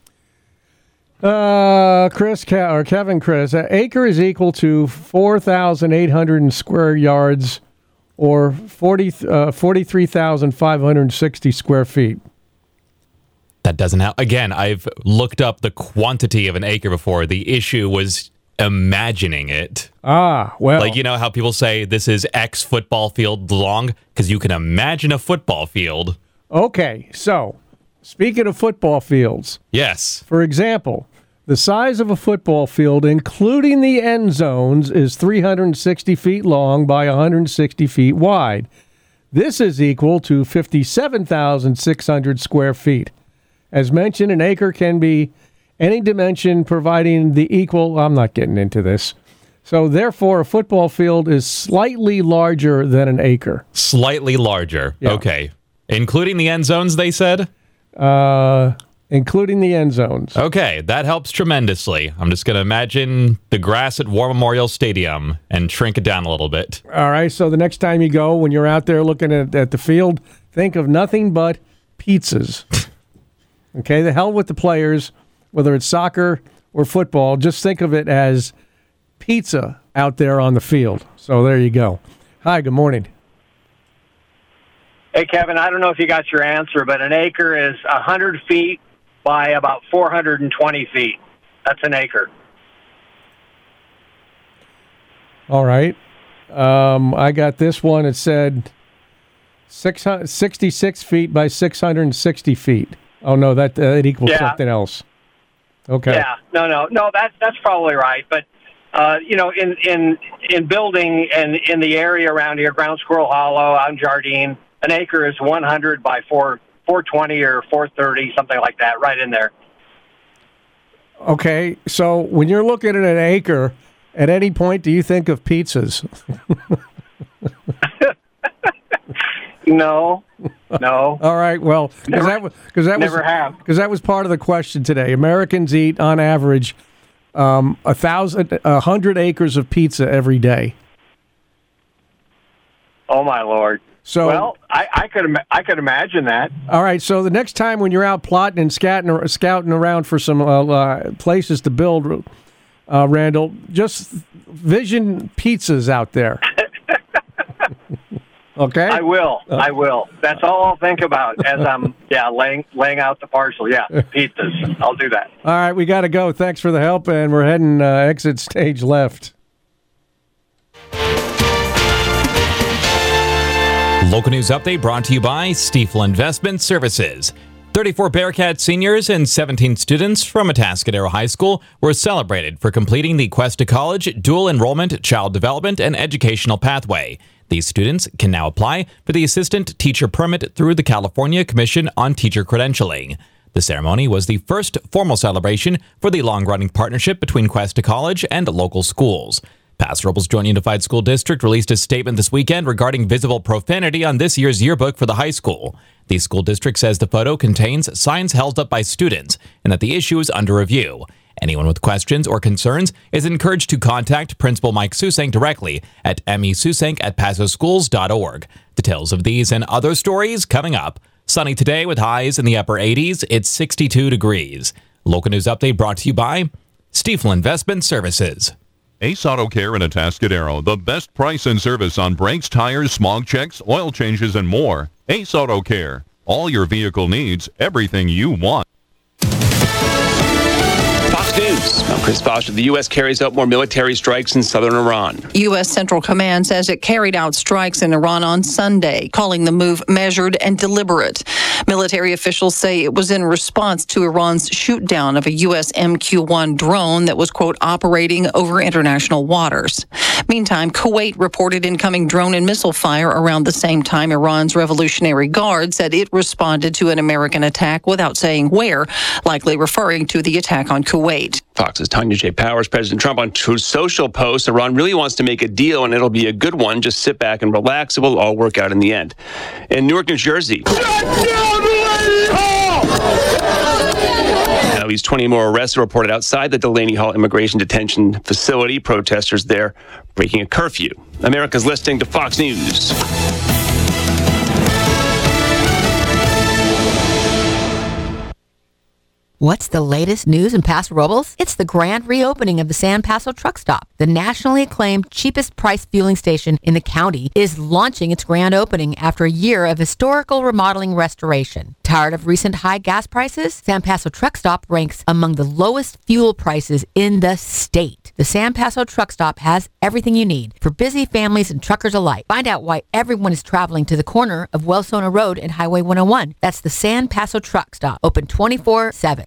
Uh, Chris Ke- or Kevin Chris, an acre is equal to four thousand eight hundred square yards or forty, uh, forty-three thousand five hundred sixty square feet. That doesn't help. Again, I've looked up the quantity of an acre before. The issue was imagining it. Ah, well. Like, you know how people say this is X football field long? Because you can imagine a football field. Okay, so speaking of football fields. Yes. For example, the size of a football field, including the end zones, is three hundred sixty feet long by one hundred sixty feet wide. This is equal to fifty-seven thousand six hundred square feet. As mentioned, an acre can be any dimension providing the equal. I'm not getting into this. So therefore, a football field is slightly larger than an acre. Slightly larger. Yeah. Okay. Including the end zones, they said? Uh, including the end zones. Okay, that helps tremendously. I'm just going to imagine the grass at War Memorial Stadium and shrink it down a little bit. All right, so the next time you go, when you're out there looking at, at the field, think of nothing but pizzas. Okay, the hell with the players, whether it's soccer or football, just think of it as pizza out there on the field. So there you go. Hi, good morning. Hey, Kevin, I don't know if you got your answer, but an acre is one hundred feet by about four hundred twenty feet. That's an acre. All right. Um, I got this one. It said six hundred sixty-six feet by six hundred sixty feet. Oh, no, that, uh, that equals Yeah. something else. Okay. Yeah, no, no, no, that's, that's probably right. But, uh, you know, in, in, in building and in the area around here, Ground Squirrel Hollow, out in Jardine, an acre is one hundred by four, four twenty or four thirty, something like that, right in there. Okay, so when you're looking at an acre, at any point do you think of pizzas? No, no. All right, well, because that, was- 'cause that was Never have. because that was part of the question today. Americans eat, on average, um, a thousand, a hundred acres of pizza every day. Oh, my Lord. So, well, I, I could ima- I could imagine that. all right, so the next time when you're out plotting and scouting, scouting around for some uh, uh, places to build, uh, Randall, just vision pizzas out there. Okay. I will. Uh, I will. That's all I'll think about as I'm, yeah, laying laying out the parcel. Yeah, pizzas. I'll do that. All right, we got to go. Thanks for the help, and we're heading uh, exit stage left. Local news update brought to you by Stiefel Investment Services. thirty-four Bearcat seniors and seventeen students from Atascadero High School were celebrated for completing the Quest to College dual enrollment child development and educational pathway. These students can now apply for the assistant teacher permit through the California Commission on Teacher Credentialing. The ceremony was the first formal celebration for the long-running partnership between Quest to College and local schools. Paso Robles Joint Unified School District released a statement this weekend regarding visible profanity on this year's yearbook for the high school. The school district says the photo contains signs held up by students and that the issue is under review. Anyone with questions or concerns is encouraged to contact Principal Mike Susank directly at mesusank at pasoschools dot org. Details of these and other stories coming up. Sunny today with highs in the upper eighties. It's sixty-two degrees. Local news update brought to you by Stiefel Investment Services. Ace Auto Care in Atascadero, the best price and service on brakes, tires, smog checks, oil changes, and more. Ace Auto Care, all your vehicle needs, everything you want. Fox News. I'm Chris Bosch. The U S carries out more military strikes in southern Iran. U S Central Command says it carried out strikes in Iran on Sunday, calling the move measured and deliberate. Military officials say it was in response to Iran's shoot-down of a U S M Q one drone that was, quote, operating over international waters. Meantime, Kuwait reported incoming drone and missile fire around the same time Iran's Revolutionary Guard said it responded to an American attack without saying where, likely referring to the attack on Kuwait. Fox's Tanya J. Powers, President Trump on Truth Social posts, Iran really wants to make a deal and it'll be a good one. Just sit back and relax. It will all work out in the end. In Newark, New Jersey. At least twenty more arrests are reported outside the Delaney Hall Immigration Detention Facility. Protesters there breaking a curfew. America's listening to Fox News. What's the latest news in Paso Robles? It's the grand reopening of the San Paso Truck Stop. The nationally acclaimed cheapest price fueling station in the county is launching its grand opening after a year of historical remodeling restoration. Tired of recent high gas prices? San Paso Truck Stop ranks among the lowest fuel prices in the state. The San Paso Truck Stop has everything you need for busy families and truckers alike. Find out why everyone is traveling to the corner of Wellsona Road and Highway one oh one. That's the San Paso Truck Stop, open twenty-four seven.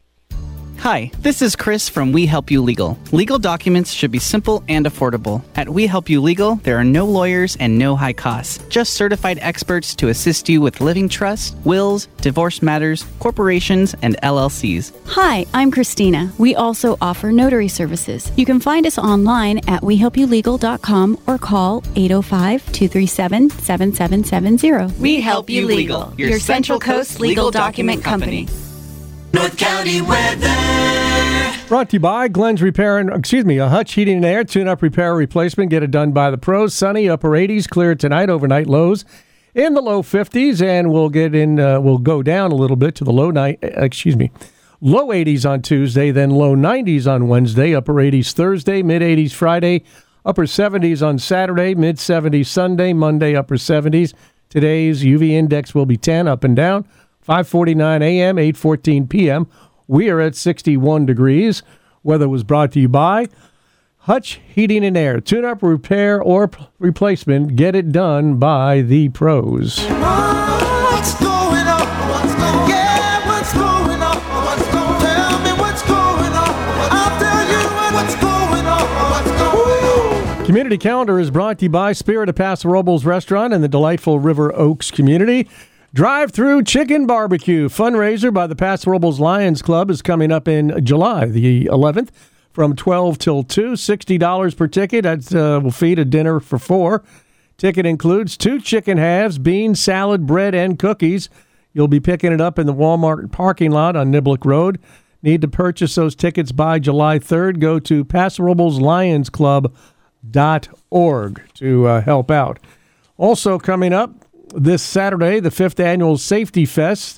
Hi, this is Chris from We Help You Legal. Legal documents should be simple and affordable. At We Help You Legal, there are no lawyers and no high costs. Just certified experts to assist you with living trusts, wills, divorce matters, corporations, and L L Cs. Hi, I'm Christina. We also offer notary services. You can find us online at we help you legal dot com or call eight oh five, two three seven, seven seven seven zero. We Help You Legal, your Central Coast legal document company. North County weather. Brought to you by Glenn's Repair and, excuse me, a Hutch Heating and Air, tune-up repair replacement. Get it done by the pros. Sunny, upper eighties, clear tonight, overnight lows in the low fifties, and we'll get in, uh, we'll go down a little bit to the low night, excuse me, low eighties on Tuesday, then low nineties on Wednesday, upper eighties Thursday, mid eighties Friday, upper seventies on Saturday, mid seventies Sunday, Monday, upper seventies. Today's U V index will be ten, up and down. five forty-nine a.m., eight fourteen p.m. We are at sixty-one degrees. Weather was brought to you by Hutch Heating and Air. Tune-up, repair, or p- replacement. Get it done by the pros. What's going on? What's going on? Yeah, what's going on? What's going on? Tell me what's going on. I'll tell you what's going on. What's going on? Community Calendar is brought to you by Spirit of Paso Robles Restaurant and the delightful River Oaks community. Drive-through chicken barbecue fundraiser by the Paso Robles Lions Club is coming up in July the eleventh from twelve till two. sixty dollars per ticket. That uh, will feed a dinner for four. Ticket includes two chicken halves, beans, salad, bread, and cookies. You'll be picking it up in the Walmart parking lot on Niblick Road. Need to purchase those tickets by July third. Go to paso robles lions club dot org to uh, help out. Also coming up this Saturday, the fifth annual Safety Fest,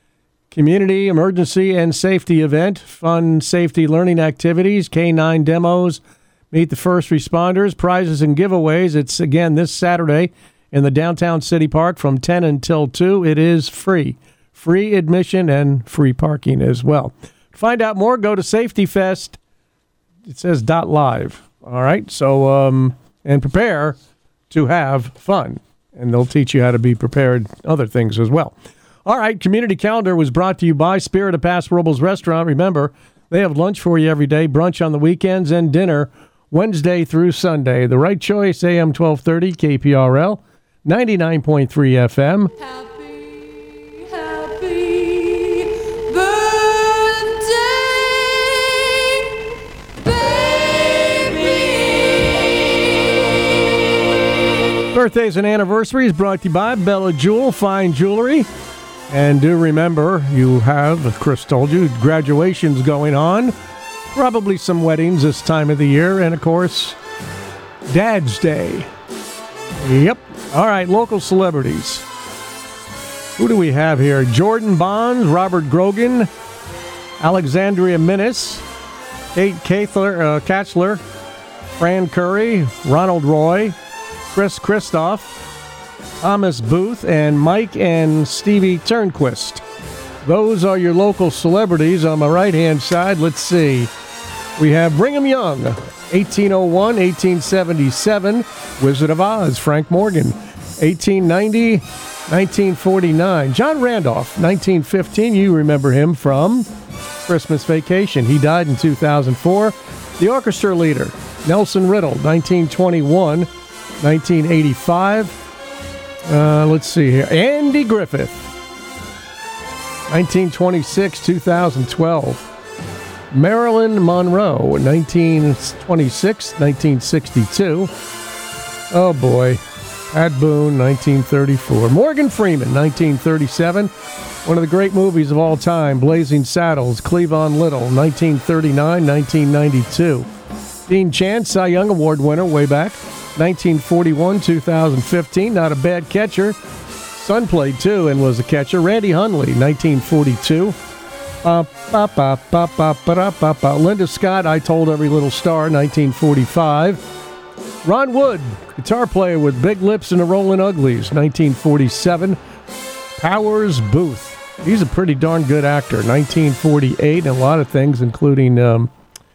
community emergency and safety event, fun safety learning activities, K nine demos, meet the first responders, prizes and giveaways. It's again this Saturday in the downtown city park from ten until two. It is free. Free admission and free parking as well. To find out more, go to Safety Fest. It says dot live. All right, so um, and prepare to have fun. And they'll teach you how to be prepared, other things as well. All right, Community Calendar was brought to you by Spirit of Paso Robles Restaurant. Remember, they have lunch for you every day, brunch on the weekends, and dinner Wednesday through Sunday. The right choice, A M twelve thirty, K P R L, ninety-nine point three F M. Birthdays and anniversaries brought to you by Bella Jewel Fine Jewelry. And do remember, you have, as Chris told you, graduations going on. Probably some weddings this time of the year. And, of course, Dad's Day. Yep. All right, local celebrities. Who do we have here? Jordan Bonds, Robert Grogan, Alexandria Minnis, Kate Kathler, uh, Katzler, Fran Curry, Ronald Roy, Chris Christoph, Thomas Booth, and Mike and Stevie Turnquist. Those are your local celebrities. On my right-hand side, let's see. We have Brigham Young, eighteen oh one, eighteen seventy-seven, Wizard of Oz, Frank Morgan, eighteen ninety, nineteen forty-nine. John Randolph, nineteen fifteen, you remember him from Christmas Vacation. He died in two thousand four. The orchestra leader, Nelson Riddle, nineteen twenty-one, nineteen eighty-five. Uh, let's see here. Andy Griffith, nineteen twenty-six, two thousand twelve. Marilyn Monroe, nineteen twenty-six, nineteen sixty-two. Oh boy. Pat Boone, nineteen thirty-four. Morgan Freeman, nineteen thirty-seven. One of the great movies of all time, Blazing Saddles. Cleavon Little, nineteen thirty-nine, nineteen ninety-two. Dean Chance, Cy Young Award winner way back, nineteen forty-one, two thousand fifteen. Not a bad catcher. Son played too and was a catcher. Randy Hundley, nineteen forty-two. Uh, ba, ba, ba, ba, ba, ba, ba. Linda Scott, I Told Every Little Star, nineteen forty-five. Ron Wood, guitar player with Big Lips and the Rollin' Uglies, nineteen forty-seven. Powers Booth, he's a pretty darn good actor, nineteen forty-eight, and a lot of things, including um,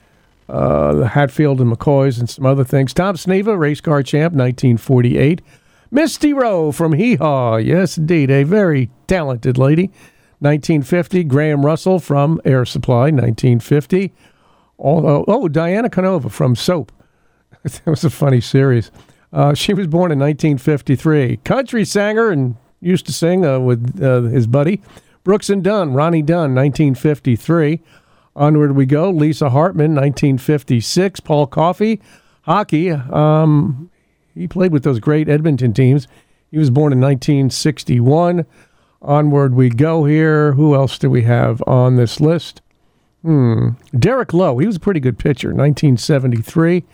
uh, the Hatfield and McCoys and some other things. Tom Sneva, race car champ, nineteen forty-eight. Misty Rowe from Hee Haw, yes indeed, a very talented lady, nineteen fifty. Graham Russell from Air Supply, nineteen fifty. Oh, oh Diana Canova from Soap. That was a funny series. Uh, she was born in nineteen fifty-three. Country singer and used to sing uh, with uh, his buddy. Brooks and Dunn, Ronnie Dunn, nineteen fifty-three. Onward we go. Lisa Hartman, nineteen fifty-six. Paul Coffey, hockey. Um, he played with those great Edmonton teams. He was born in nineteen sixty-one. Onward we go here. Who else do we have on this list? Hmm. Derek Lowe. He was a pretty good pitcher, nineteen seventy-three.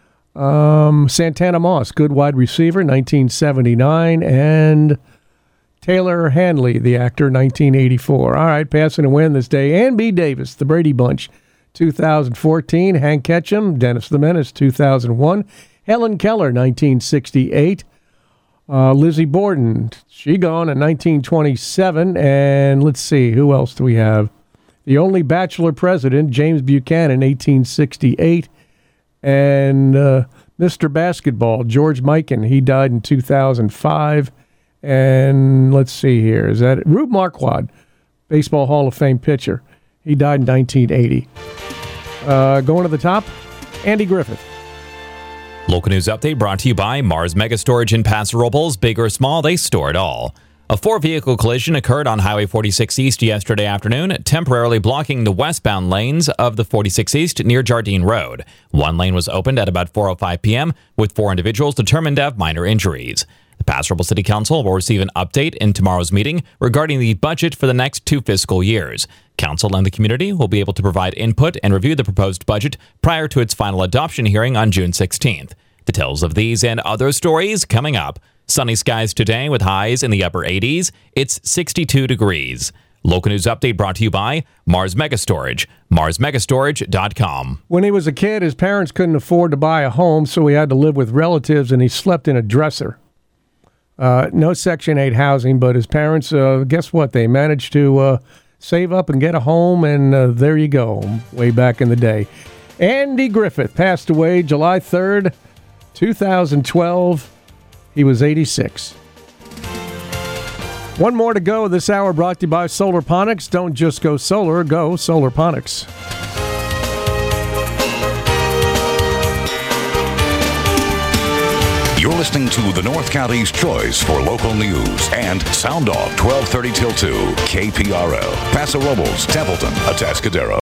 Um, Santana Moss, good wide receiver, nineteen seventy-nine. And Taylor Handley, the actor, nineteen eighty-four. All right, passing a win this day. Ann B. Davis, The Brady Bunch, two thousand fourteen. Hank Ketchum, Dennis the Menace, two thousand one. Helen Keller, nineteen sixty-eight. Uh, Lizzie Borden, she gone in nineteen twenty-seven. And let's see, who else do we have? The only bachelor president, James Buchanan, eighteen sixty-eight. And uh, Mister Basketball, George Mikan, he died in two thousand five. And let's see here, is that it? Rube Marquardt, Baseball Hall of Fame pitcher. He died in nineteen eighty. Uh, going to the top, Andy Griffith. Local news update brought to you by Mars Mega Storage in Paso Robles. Big or small, they store it all. A four-vehicle collision occurred on Highway forty-six East yesterday afternoon, temporarily blocking the westbound lanes of the forty-six East near Jardine Road. One lane was opened at about four oh five p.m., with four individuals determined to have minor injuries. The Paso Robles City Council will receive an update in tomorrow's meeting regarding the budget for the next two fiscal years. Council and the community will be able to provide input and review the proposed budget prior to its final adoption hearing on June sixteenth. Details of these and other stories coming up. Sunny skies today with highs in the upper eighties. It's sixty-two degrees. Local news update brought to you by Mars Mega Storage, mars mega storage dot com. When he was a kid, his parents couldn't afford to buy a home, so he had to live with relatives, and he slept in a dresser. Uh, no Section eight housing, but his parents, uh, guess what? They managed to uh, save up and get a home, and uh, there you go, way back in the day. Andy Griffith passed away July third, two thousand twelve. He was eighty-six. One more to go this hour, brought to you by Solarponics. Don't just go solar, go Solarponics. You're listening to the North County's choice for local news and Sound Off twelve thirty till two, K P R L, Paso Robles, Templeton, Atascadero.